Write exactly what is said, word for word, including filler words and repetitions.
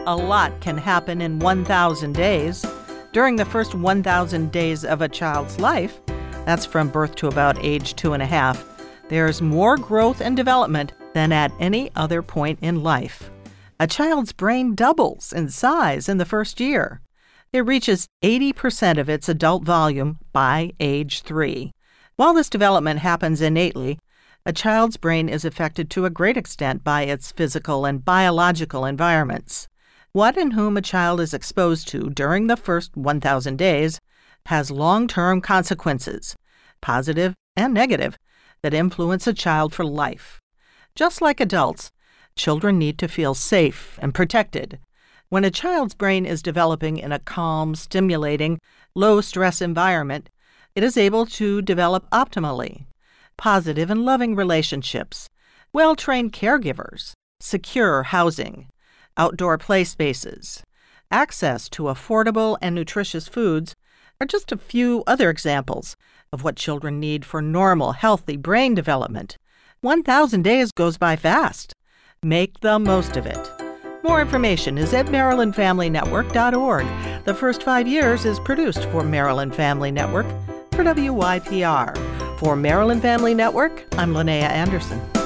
A lot can happen in one thousand days. During the first one thousand days of a child's life, that's from birth to about age two and a half, there's more growth and development than at any other point in life. A child's brain doubles in size in the first year. It reaches eighty percent of its adult volume by age three. While this development happens innately, a child's brain is affected to a great extent by its physical and biological environments. What and whom a child is exposed to during the first one thousand days has long-term consequences, positive and negative, that influence a child for life. Just like adults, children need to feel safe and protected. When a child's brain is developing in a calm, stimulating, low-stress environment, it is able to develop optimally. Positive and loving relationships, well-trained caregivers, secure housing, outdoor play spaces, access to affordable and nutritious foods are just a few other examples of what children need for normal, healthy brain development. one thousand days goes by fast. Make the most of it. More information is at Maryland Family Network dot org. The First Five Years is produced for Maryland Family Network for W Y P R. For Maryland Family Network, I'm Linnea Anderson.